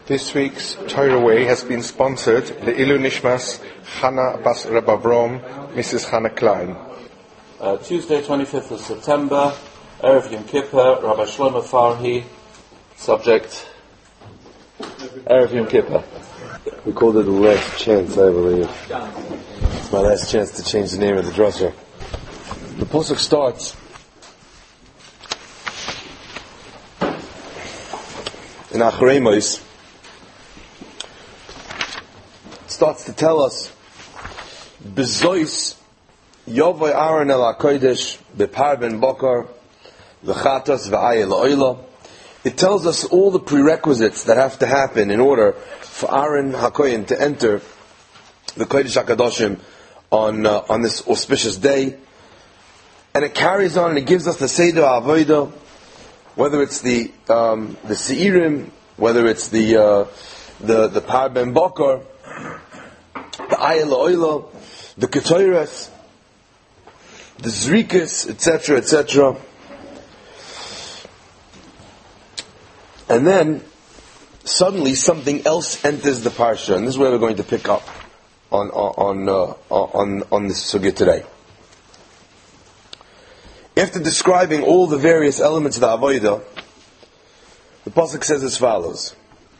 This week's Torah Way has been sponsored Le'ilu Nishmas Chana Bas Reb Avrom, Mrs. Hannah Klein. Tuesday, 25th of September, Erev Yom Kippur, Rabbi Shlomo Farhi, subject, Erev Yom Kippur. We called it the last chance, I believe. It's my last chance to change the name of the drasha. The pasuk starts in Acharei Mos. Starts to tell us Bezois Yovoi Aaron el HaKodesh Bepar ben Bokar V'chatos v'ayel oila. It tells us all the prerequisites that have to happen in order for Aaron HaKohen to enter the Kodesh HaKadoshim on this auspicious day. And it carries on and it gives us the Seder HaAvodah, whether it's the Seirim, whether it's the Par Ben Bokar, the Ayel Oila, the Ketoras, the Zrikas, etc., etc. And then suddenly something else enters the parsha, and this is where we're going to pick up on this sugya today. After describing all the various elements of the avodah, the pasuk says as follows: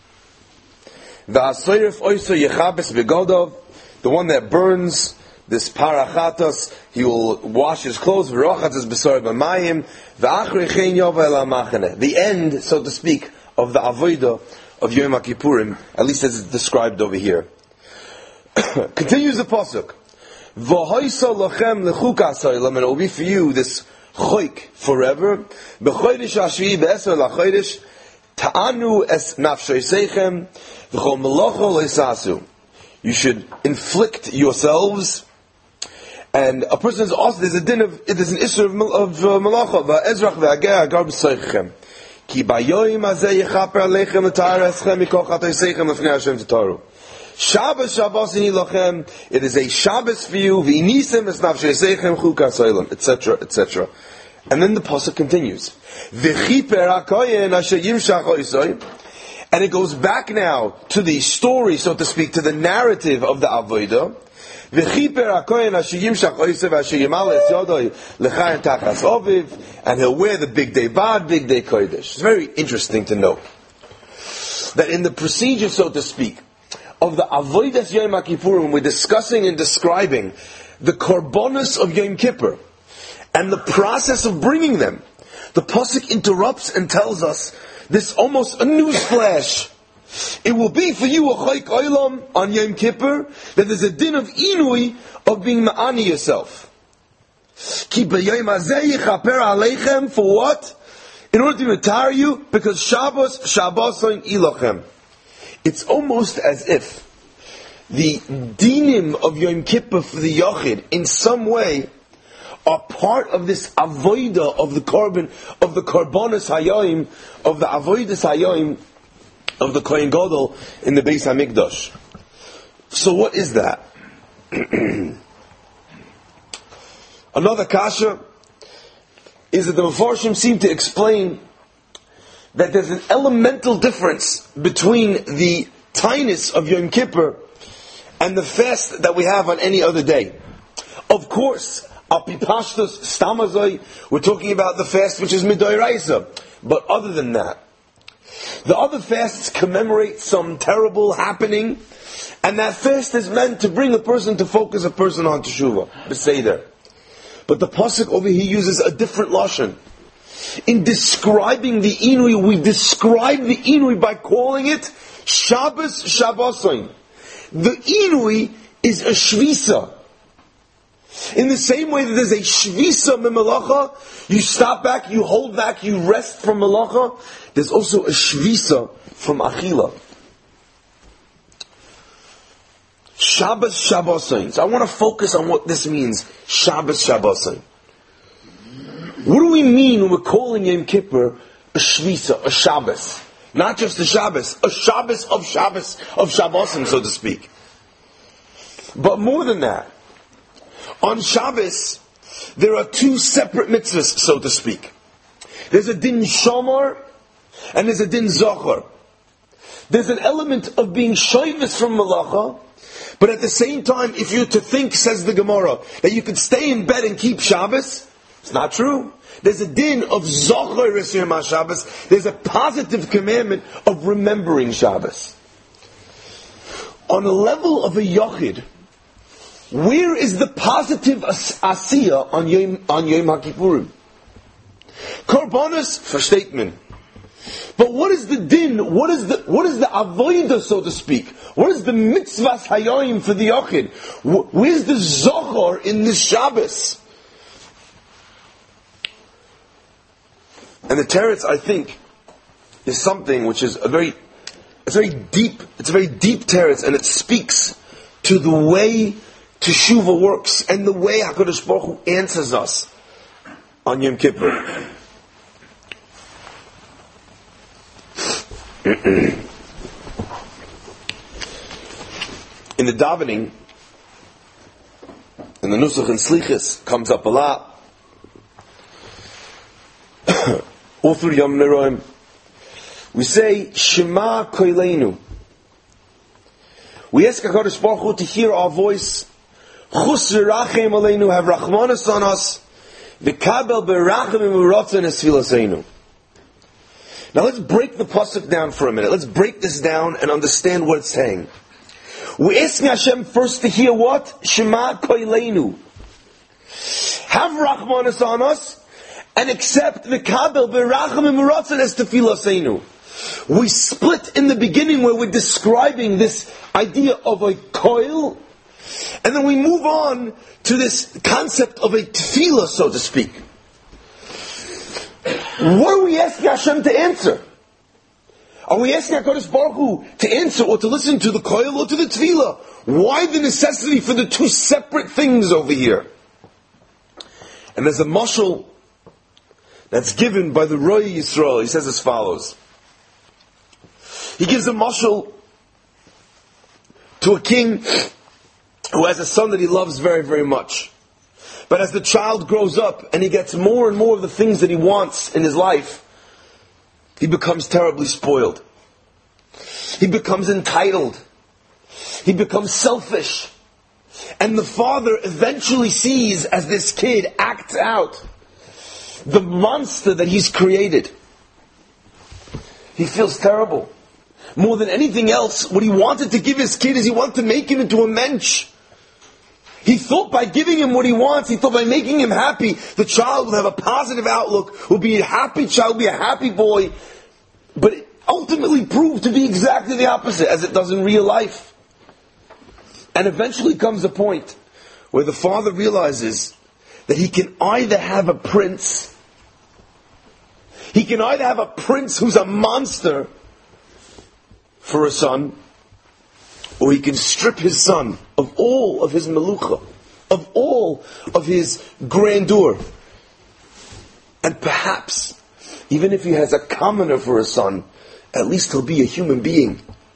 "V'asoyref oyso yechabes begodov," the one that burns this parachatos, he will wash his clothes. V'rochatzes b'sor b'mayim, v'achrei chen yova el hamachane. The end, so to speak, of the avodah of Yom Kippurim, at least as it's described over here. Continues the pasuk: "V'hoyso lochem lechukas ha'olam," and it will be for you this choik forever. B'chodesh hashvi'i be'eser lachodesh ta'anu es nafshoseichem v'chol melocho loisasu. You should inflict yourselves. And a person is also, there's an issue of melacha. Va'ezrach ve'ager agar b'soichem ki bayoyim hazeh yechaper aleichem l'ta'ar eschem mikoch hatoseichem l'fnei Hashem t'toru. Shabbos Shabbosini lochem. It is a Shabbos for you. V'nisem es nafshoseichem chukas ha'olam, etc., etc. And then the pasuk continues. V'chiper hakoyen asher yimshach oisoi. And it goes back now to the story, so to speak, to the narrative of the avodah. V'chiper hakoyen asher yimshach oisoi v'asher yimal es yodoi l'chayin tachas oviv. And he'll wear the big day bad, big day kodesh. It's very interesting to note that in the procedure, so to speak, of the avodas Yom Kippurim, we're discussing and describing the korbanos of Yom Kippur and the process of bringing them. The pasuk interrupts and tells us this almost a news flash. It will be for you a chayk olam on Yom Kippur that there's a din of inui of being ma'ani yourself. Ki b'yom hazeh yichaper aleichem, for what? In order to retire you, because Shabbos Shabbosin ilochem. It's almost as if the dinim of Yom Kippur for the Yachid, in some way, are part of this avodah of the korban, of the korbanos hayom, of the avodas hayom of the Kohen Gadol in the Beis Hamikdash. So what is that? Another kasha is that the Mefarshim seem to explain that there's an elemental difference between the tainus of Yom Kippur and the fast that we have on any other day. Of course, apipashtos stamazoi, we're talking about the fast which is midoraisa. But other than that, the other fasts commemorate some terrible happening, and that fast is meant to bring a person, to focus a person on teshuvah, beseder. But the pasuk over here uses a different lashon. In describing the inui, we describe the inui by calling it Shabbos Shabbosin. The inui is a shvisa. In the same way that there's a shvisa memelacha, you stop back, you hold back, you rest from melacha, there's also a shvisa from achila. Shabbos Shabbosin. So I want to focus on what this means, Shabbos Shabbosin. What do we mean when we're calling Yom Kippur a shvisa, a Shabbos? Not just a Shabbos of Shabbosim, so to speak. But more than that, on Shabbos, there are two separate mitzvahs, so to speak. There's a din shamar, and there's a din zachar. there's an element of being shoyvis from malacha, but at the same time, if you're to think, says the Gemara, that you could stay in bed and keep Shabbos, it's not true. There's a din of zocher Yom Shabbos. There's a positive commandment of remembering Shabbos. On the level of a yochid, where is the positive asiyah on Yom HaKippurim? Korbanos, versteht man. But what is the din? What is the avodah, so to speak? What is the mitzvahs hayoim for the yochid? Where's the zochor in this Shabbos? And the teretz, I think, is something which is it's a very deep teretz, and it speaks to the way Teshuvah works and the way HaKadosh Baruch Hu answers us on Yom Kippur. In the davening, in the Nusach and Slichas, comes up a lot. All through Yom Neroim, we say Shema Koileinu. We ask HaKadosh Baruch Hu to hear our voice. Chus v'rachem aleinu, have rachmanis on us. V'kabel berachem v'rotzen es tfilaseinu. Now let's break the pasuk down for a minute. Let's break this down and understand what it's saying. We ask Hashem first to hear what? Shema Koileinu. Have rachmanis on us, and accept the kabel berachem v'rotzen es tfilaseinu. We split in the beginning where we're describing this idea of a koil, and then we move on to this concept of a tefillah, so to speak. What are we asking Hashem to answer? Are we asking HaKadosh Baruch Hu to answer or to listen to the koil or to the tefillah? Why the necessity for the two separate things over here? And there's a mashal that's given by the Roy Yisrael. He says as follows. He gives a mashal to a king who has a son that he loves very, very much. But as the child grows up and he gets more and more of the things that he wants in his life, he becomes terribly spoiled. He becomes entitled. He becomes selfish. And the father eventually sees, as this kid acts out, the monster that he's created. He feels terrible. More than anything else, what he wanted to give his kid is he wanted to make him into a mensch. He thought by giving him what he wants, he thought by making him happy, the child will have a positive outlook, will be a happy child, will be a happy boy. But it ultimately proved to be exactly the opposite, as it does in real life. And eventually comes a point where the father realizes that he can either have a prince, who's a monster for a son, or he can strip his son of all of his melucha, of all of his grandeur. And perhaps, even if he has a commoner for a son, at least he'll be a human being.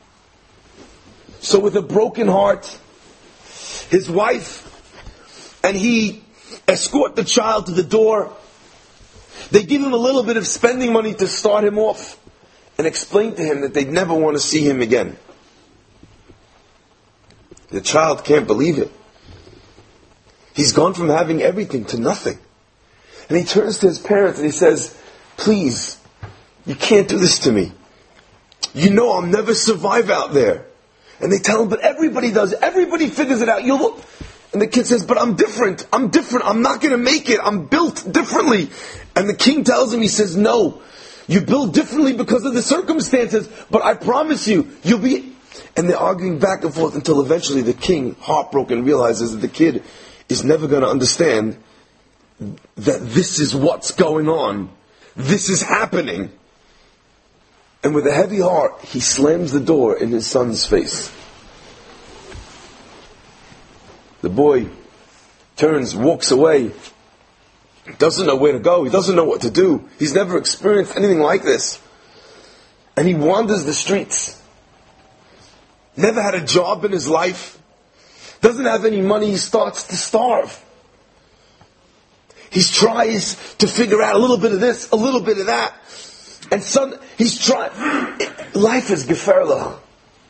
So with a broken heart, his wife and he escort the child to the door. They give him a little bit of spending money to start him off, and explain to him that they'd never want to see him again. The child can't believe it. He's gone from having everything to nothing. And he turns to his parents and he says, please, you can't do this to me. You know I'll never survive out there. And they tell him, but everybody does. Everybody figures it out. And the kid says, but I'm different. I'm not going to make it. I'm built differently. And the king tells him, he says, no. You build differently because of the circumstances, but I promise you, you'll be... And they're arguing back and forth until eventually the king, heartbroken, realizes that the kid is never going to understand that this is what's going on. This is happening. And with a heavy heart, he slams the door in his son's face. The boy turns, walks away, doesn't know where to go, he doesn't know what to do. He's never experienced anything like this. And he wanders the streets. Never had a job in his life. Doesn't have any money, he starts to starve. He tries to figure out a little bit of this, a little bit of that. And son, he's trying. Life is geferlach.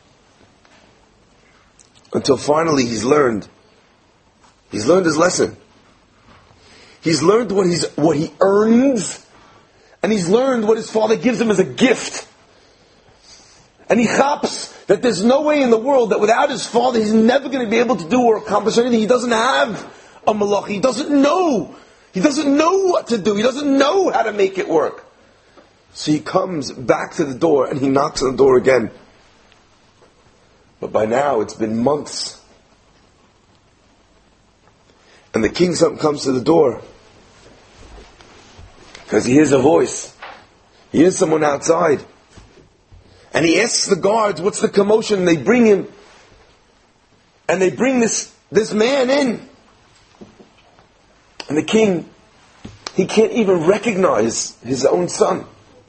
Until finally he's learned. He's learned his lesson. He's learned what he earns, and he's learned what his father gives him as a gift. And he chaps that there's no way in the world that without his father he's never going to be able to do or accomplish anything. He doesn't have a malach. He doesn't know. He doesn't know what to do. He doesn't know how to make it work. So he comes back to the door and he knocks on the door again. But by now it's been months. And the king's son comes to the door. Because he hears a voice. He hears someone outside. And he asks the guards, what's the commotion? And they bring him. And they bring this man in. And the king, he can't even recognize his own son.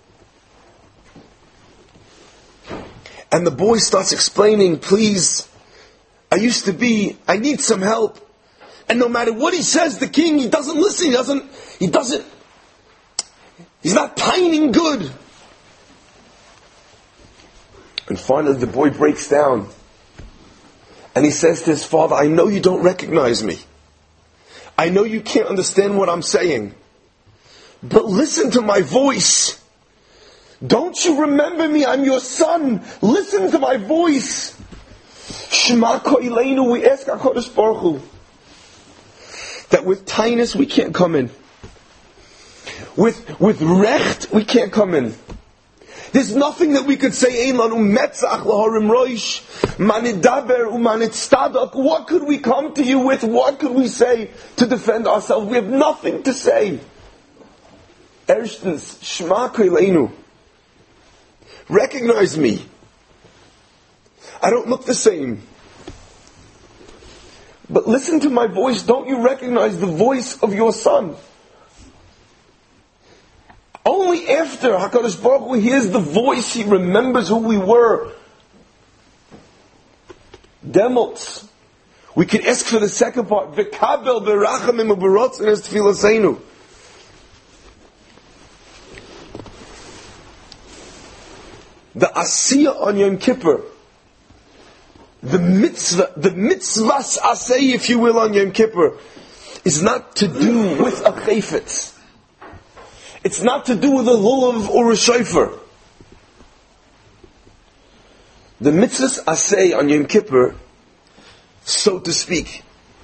And the boy starts explaining, please, I need some help. And no matter what he says, the king, he doesn't listen, he's not pining good. And finally the boy breaks down. And he says to his father, I know you don't recognize me. I know you can't understand what I'm saying. But listen to my voice. Don't you remember me? I'm your son. Listen to my voice. Shema ko'ileinu, we ask HaKadosh Baruch Hu that with tinus we can't come in. With recht we can't come in. There's nothing that we could say. Ein lanu metzach laharim roish, manidaber umanitstadak. What could we come to you with? What could we say to defend ourselves? We have nothing to say. Erstens, Shema ko'ileinu. Recognize me. I don't look the same. But listen to my voice. Don't you recognize the voice of your son? Only after HaKadosh Baruch Hu hears the voice, he remembers who we were. Demotz. We can ask for the second part. V'kabel berachamim u'berotzen es tfilaseinu. The asiyah on Yom Kippur, the mitzvahs asay, if you will, on Yom Kippur, is not to do with a chayfetz. It's not to do with a lulav or a shofar. The mitzvahs asay on Yom Kippur, so to speak,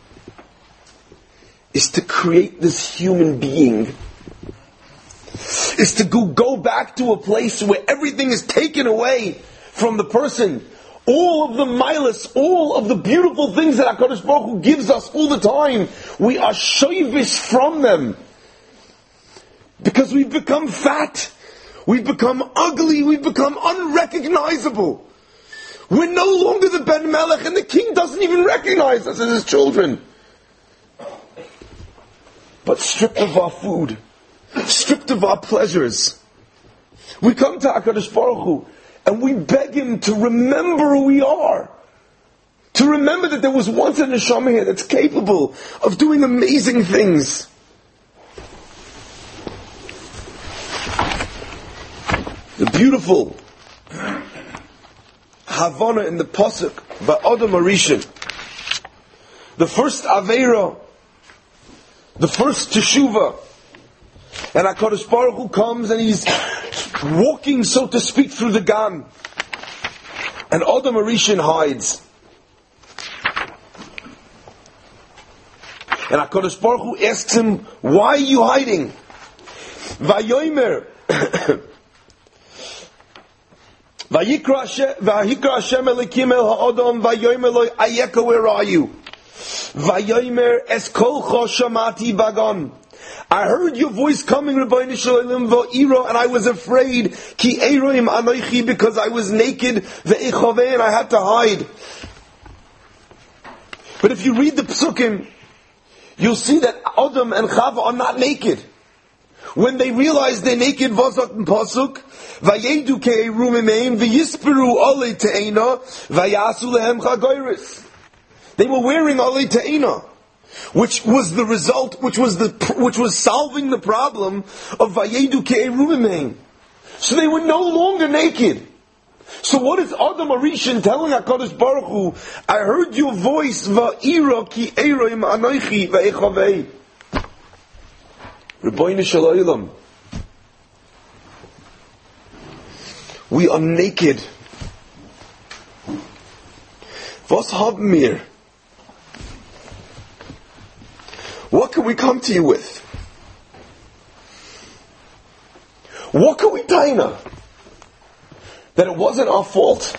is to create this human being. Is to go back to a place where everything is taken away from the person. All of the milas, all of the beautiful things that HaKadosh Baruch Hu gives us all the time, we are shoyvish from them. Because we've become fat, we've become ugly, we've become unrecognizable. We're no longer the Ben Melech, and the king doesn't even recognize us as his children. But stripped of our food, stripped of our pleasures, we come to HaKadosh Baruch Hu and we beg him to remember who we are. To remember that there was once a neshama here that's capable of doing amazing things. The beautiful Havana in the Pasuk by Adam Arishan. The first Aveira, the first Teshuvah. And HaKadosh Baruch Hu comes and he's walking, so to speak, through the Gan. And Adam Arishan hides. And HaKadosh Baruch Hu asks him, why are you hiding? Vayomer. Vayikra Hashem Elikim el ha'odom vayomer lo ayeka, where are you? Vayomer es kolcho shamati bagon. I heard your voice coming, Rabbeinu Shalom va'iro, and I was afraid. Ki eiroim anoichi, because I was naked. Ve'ichoveh, and I had to hide. But if you read the Psukim, you'll see that Adam and Chava are not naked. When they realized they're naked, Vazak and Pasuk, Vayedu ke'erum imeim, V'yisperu olei te'ena, Vayasu lehem chagoyris. They were wearing olei te'ena, which was the result, which was solving the problem of Vayedu ke'erum imeim. So they were no longer naked. So what is Adam Arishan telling HaKadosh Baruch Hu? I heard your voice, va'ira ki eiroim anoichi va'echavei. Rebbeinu Shalom. We are naked. Was haben wir? What can we come to you with? What can we taina? That it wasn't our fault.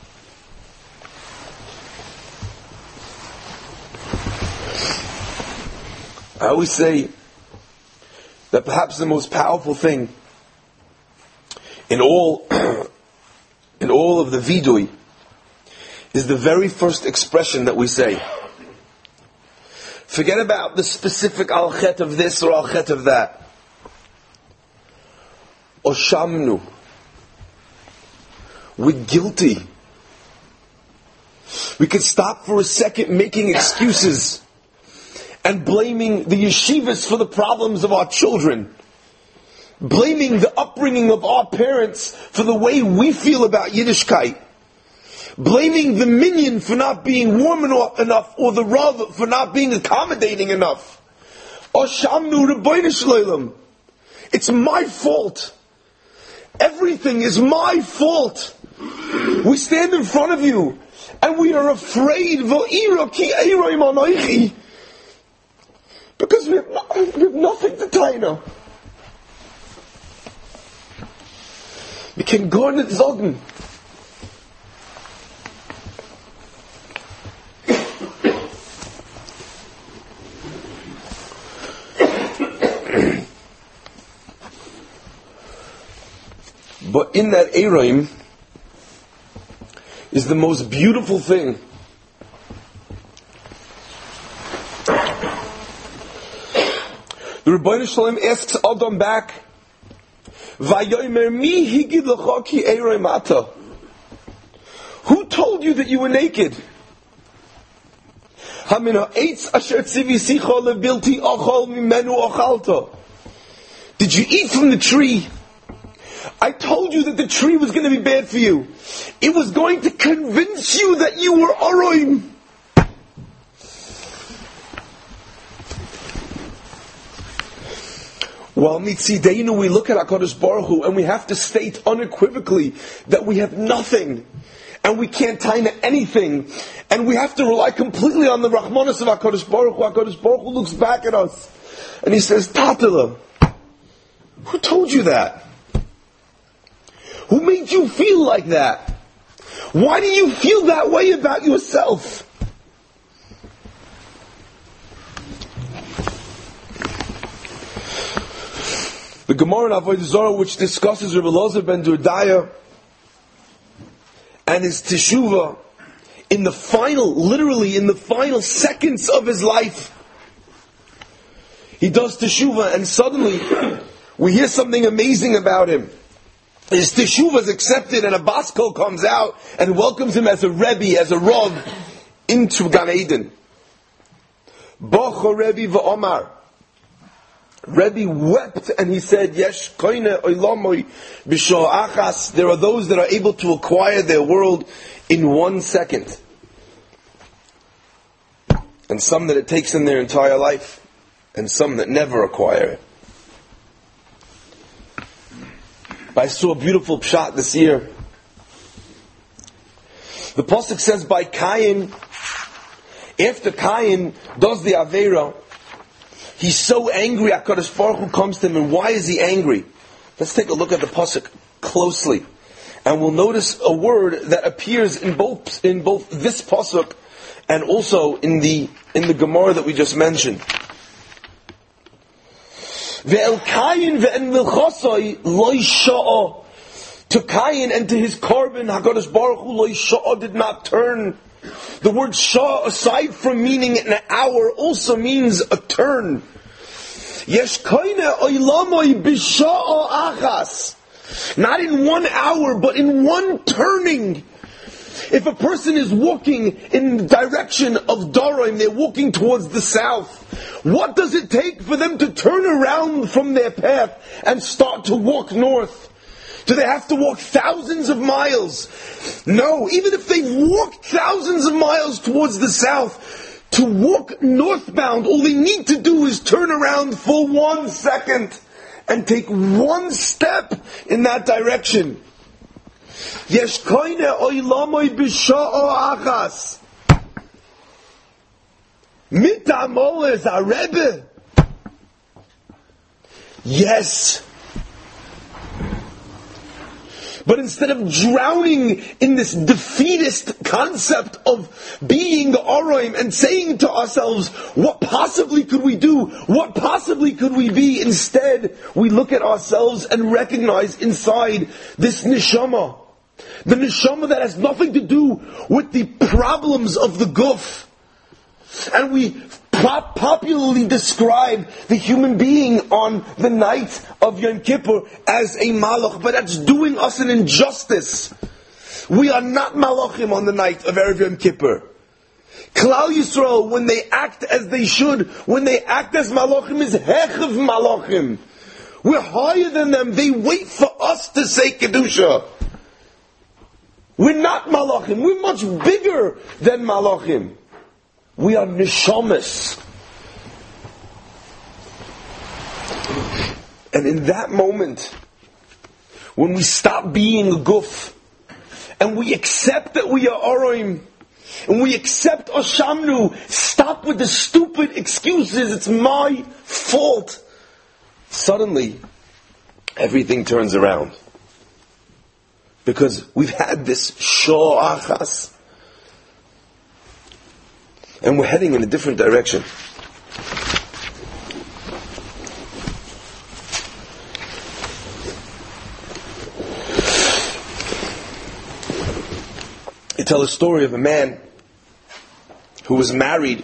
I always say that perhaps the most powerful thing in all of the vidui is the very first expression that we say. Forget about the specific al-chet of this or al-chet of that. Oshamnu. We're guilty. We could stop for a second making excuses and blaming the yeshivas for the problems of our children. Blaming the upbringing of our parents for the way we feel about Yiddishkeit. Blaming the minyan for not being warm enough, or the Rav for not being accommodating enough. Oshamnu Rebbeinu Shalom. It's my fault. Everything is my fault. We stand in front of you and we are afraid because we have nothing to taina. We can go nicht sagen. But in that Eroim is the most beautiful thing. The Rebbeinu Shalom asks Adam back, Vayomer mi higid lecha ki Eroim ata? Who told you that you were naked? Hamin ha'etz asher tzivisicha lebilti achol mimenu achalta. Did you eat from the tree? I told you that the tree was going to be bad for you. It was going to convince you that you were Aroim. While mitzideinu we look at HaKadosh Baruch Hu and we have to state unequivocally that we have nothing and we can't taina anything and we have to rely completely on the Rahmanas of HaKadosh Baruch Hu. HaKadosh Baruch Hu looks back at us and he says, Tatala, who told you that? Who made you feel like that? Why do you feel that way about yourself? The Gemara in Avodah Zarah, which discusses Rebbe Elazar ben Durdaya and his teshuvah literally in the final seconds of his life, he does teshuvah and suddenly we hear something amazing about him. His teshuvah is accepted and a baskol comes out and welcomes him as a Rebbe, as a Rav, into Gan Eden. Bacha Rebbe v'Omar. Rebbe wept and he said, Yesh koine oilamoy b'shah achas. There are those that are able to acquire their world in 1 second. And some that it takes them their entire life. And some that never acquire it. I saw a beautiful pshat this year. The pasuk says by Cain, after Cain does the Aveira, he's so angry, HaKadosh Baruch Hu comes to him, and why is he angry? Let's take a look at the pasuk closely. And we'll notice a word that appears in both this pasuk and also in the Gemara that we just mentioned. Ve'el Cain ve'en milchosoi loy sha'a. To Cain and to his korban, HaKadosh Baruch Hu loy sha'a did not turn. The word sha'a, aside from meaning an hour, also means a turn. Yesh koine oilamoy b'sha'a achas. Not in 1 hour, but in one turning. If a person is walking in the direction of Daraim, they're walking towards the south. What does it take for them to turn around from their path and start to walk north? Do they have to walk thousands of miles? No, even if they walked thousands of miles towards the south, to walk northbound, all they need to do is turn around for 1 second and take one step in that direction. Yesh koine oilamoi b'sha'o achas. Mitamo is a Rebbe. Yes. But instead of drowning in this defeatist concept of being Oroim and saying to ourselves, what possibly could we do? What possibly could we be? Instead, we look at ourselves and recognize inside this neshama. The neshama that has nothing to do with the problems of the guf. And we popularly describe the human being on the night of Yom Kippur as a malach, but that's doing us an injustice. We are not malachim on the night of Erev Yom Kippur. Klal Yisrael, when they act as they should, when they act as malachim, is hechav malachim. We're higher than them. They wait for us to say kedusha. We're not malachim. We're much bigger than malachim. We are neshamas. And in that moment, when we stop being a guf, and we accept that we are Oroim, and we accept Oshamnu, stop with the stupid excuses, it's my fault. Suddenly, everything turns around. Because we've had this Shor Achas, and we're heading in a different direction. I tell a story of a man who was married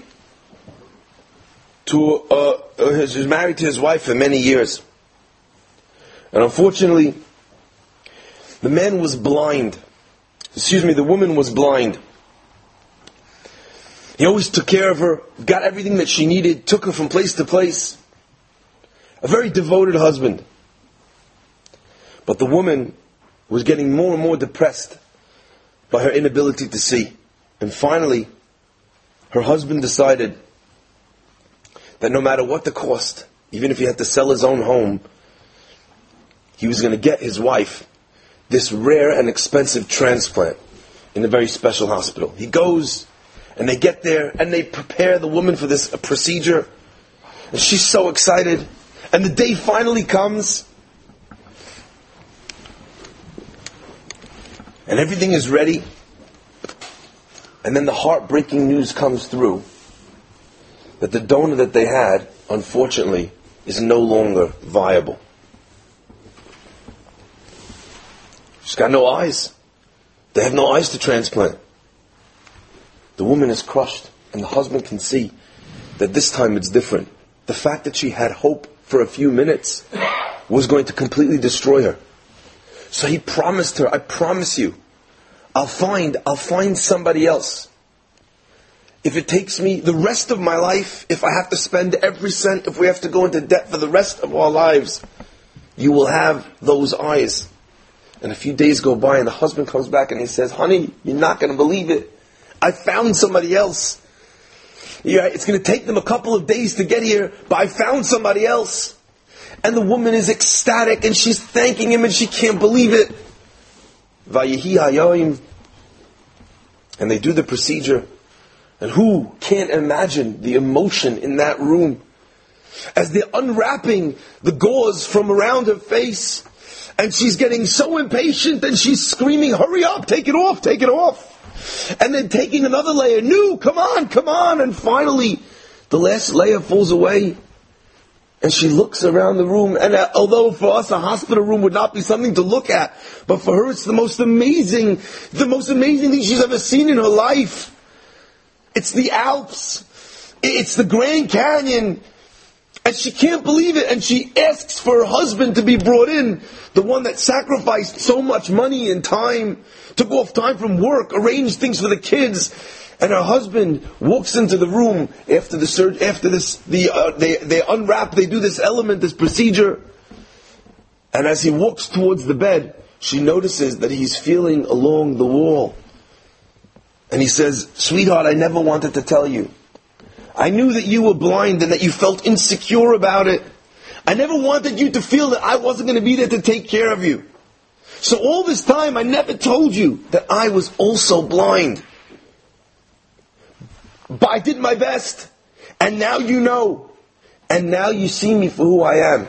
to his wife for many years, and unfortunately, the man was blind. The woman was blind. He always took care of her, got everything that she needed, took her from place to place. A very devoted husband. But the woman was getting more and more depressed by her inability to see. And finally, her husband decided that no matter what the cost, even if he had to sell his own home, he was going to get his wife this rare and expensive transplant in a very special hospital. He goes, and they get there, and they prepare the woman for this procedure. And she's so excited. And the day finally comes. And everything is ready. And then the heartbreaking news comes through that the donor that they had, unfortunately, is no longer viable. She's got no eyes. They have no eyes to transplant. The woman is crushed, and the husband can see that this time it's different. The fact that she had hope for a few minutes was going to completely destroy her. So he promised her, I promise you, I'll find somebody else. If it takes me the rest of my life, if I have to spend every cent, if we have to go into debt for the rest of our lives, you will have those eyes. And a few days go by and the husband comes back and he says, honey, you're not going to believe it. I found somebody else. Yeah, it's going to take them a couple of days to get here, but I found somebody else. And the woman is ecstatic and she's thanking him and she can't believe it. Vayehi hayoim. And they do the procedure. And who can't imagine the emotion in that room? As they're unwrapping the gauze from around her face. And she's getting so impatient and she's screaming, hurry up, take it off, take it off. And then taking another layer, no, come on. And finally, the last layer falls away. And she looks around the room. And although for us a hospital room would not be something to look at, but for her it's the most amazing thing she's ever seen in her life. It's the Alps. It's the Grand Canyon. And she can't believe it. And she asks for her husband to be brought in. The one that sacrificed so much money and time, took off time from work, arranged things for the kids. And her husband walks into the room after the surgery. After this, they unwrap, they do this element, this procedure. And as he walks towards the bed, she notices that he's feeling along the wall. And he says, "Sweetheart, I never wanted to tell you. I knew that you were blind and that you felt insecure about it. I never wanted you to feel that I wasn't going to be there to take care of you. So all this time I never told you that I was also blind. But I did my best. And now you know. And now you see me for who I am."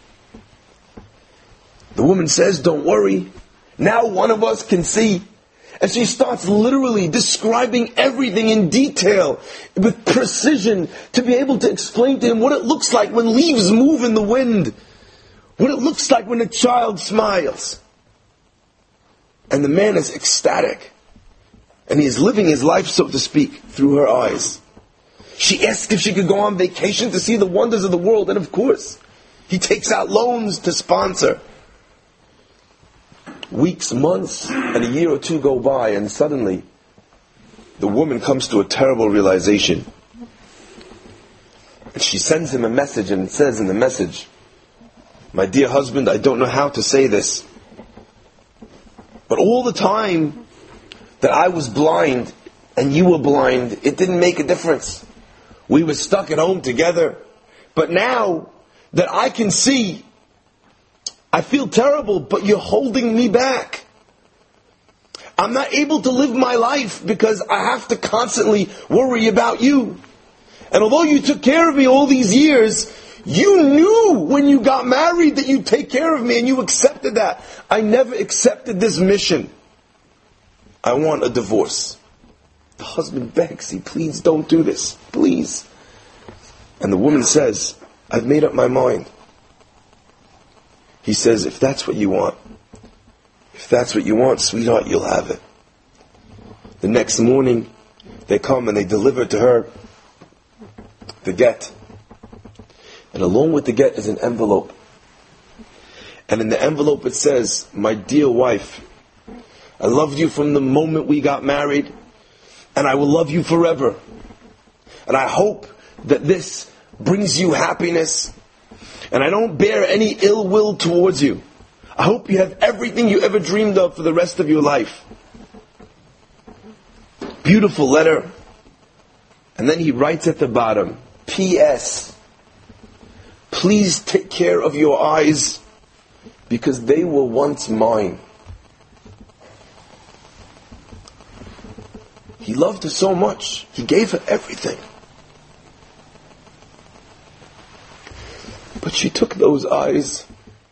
The woman says, "Don't worry. Now one of us can see." And she starts literally describing everything in detail, with precision, to be able to explain to him what it looks like when leaves move in the wind, what it looks like when a child smiles. And the man is ecstatic. And he is living his life, so to speak, through her eyes. She asks if she could go on vacation to see the wonders of the world, and of course, he takes out loans to sponsor. Weeks, months, and a year or two go by, and suddenly, the woman comes to a terrible realization. And she sends him a message, and it says in the message, "My dear husband, I don't know how to say this, but all the time that I was blind and you were blind, it didn't make a difference. We were stuck at home together. But now that I can see, I feel terrible, but you're holding me back. I'm not able to live my life because I have to constantly worry about you. And although you took care of me all these years, you knew when you got married that you'd take care of me, and you accepted that. I never accepted this mission. I want a divorce." The husband begs, he pleads, "Don't do this, please." And the woman says, "I've made up my mind." He says, if that's what you want, sweetheart, you'll have it." The next morning, they come and they deliver to her the get. And along with the get is an envelope. And in the envelope it says, "My dear wife, I loved you from the moment we got married, and I will love you forever. And I hope that this brings you happiness, and I don't bear any ill will towards you. I hope you have everything you ever dreamed of for the rest of your life." Beautiful letter. And then he writes at the bottom, "P.S. Please take care of your eyes, because they were once mine." He loved her so much, he gave her everything. But she took those eyes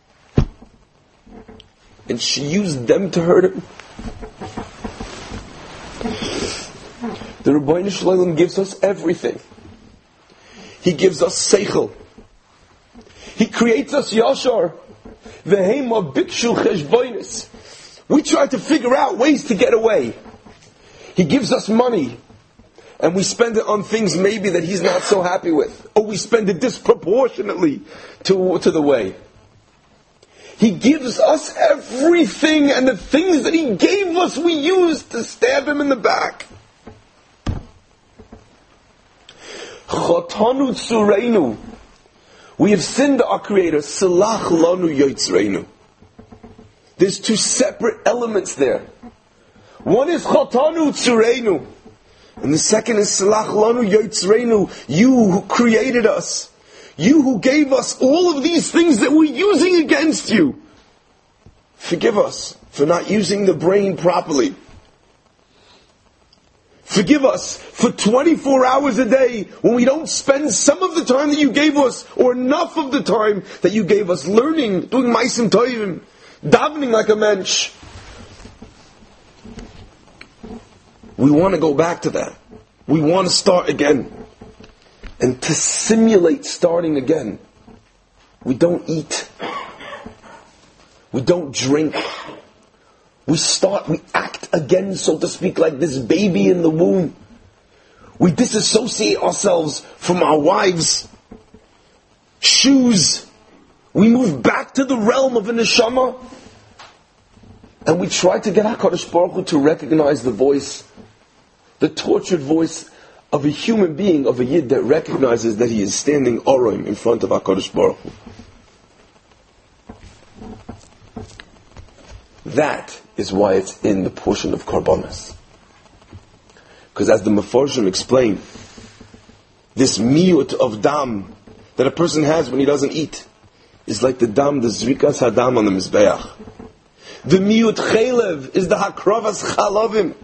and she used them to hurt him. The Ribbono Shel Olam gives us everything. He gives us seichel. He creates us yashar. V'heima bikshu cheshbonos. We try to figure out ways to get away. He gives us money, and we spend it on things maybe that He's not so happy with, or we spend it disproportionately to the way. He gives us everything, and the things that He gave us we use to stab Him in the back. Chotanu tzureinu. We have sinned our Creator. Salach lanu yotzreinu. There's two separate elements there. One is Chotanu tzureinu, and the second is Salach lanu yotzreinu. You who created us, you who gave us all of these things that we're using against you, forgive us for not using the brain properly. Forgive us for 24 hours a day when we don't spend some of the time that you gave us, or enough of the time that you gave us, learning, doing ma'asim tovim, davening like a mensch. We want to go back to that. We want to start again. And to simulate starting again, we don't eat. We don't drink. We act again, so to speak, like this baby in the womb. We disassociate ourselves from our wives' shoes. We move back to the realm of a neshama. And we try to get HaKadosh Baruch Hu to recognize the voice, the tortured voice of a human being, of a Yid that recognizes that he is standing Orim in front of HaKadosh Baruch Hu. That is why it's in the portion of Karbonos. Because as the Mefarshim explain, this miyut of dam that a person has when he doesn't eat is like the dam, the zrikas hadam on the Mizbeach. The miyut chelev is the hakravas chalavim.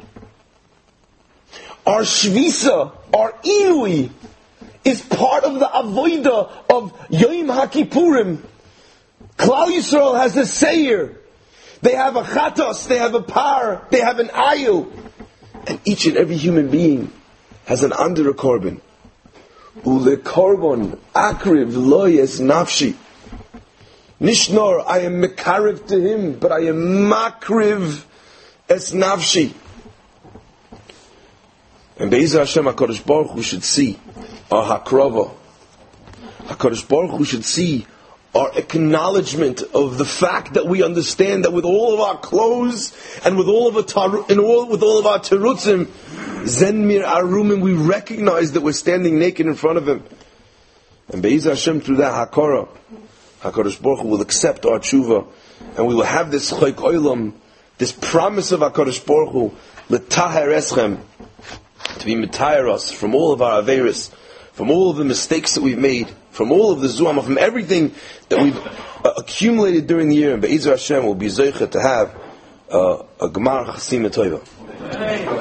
Our shvisa, our inui, is part of the avoida of Yom HaKippurim. Klal Yisrael has a seir. They have a chatos, they have a par, they have an ayu. And each and every human being has an under a korban. Ule korban akriv loyes nafshi. Nishnor, I am mekariv to him, but I am makriv es nafshi. And Be'ezer Hashem, HaKadosh Baruch Hu should see our hakrava. HaKadosh Baruch Hu should see our acknowledgement of the fact that we understand that with all of our clothes and with all of our terutzim, Zenmir Arumim, we recognize that we're standing naked in front of Him. And Be'ezer Hashem, through that hakara, HaKadosh Baruch Hu will accept our tshuva, and we will have this chayk olam, this promise of HaKadosh Baruch Hu, l'taher eschem, to be mitayar us from all of our averis, from all of the mistakes that we've made, from all of the zuama, from everything that we've accumulated during the year. And Be'ezer Hashem will be zeicha to have a gemar chasima toiva.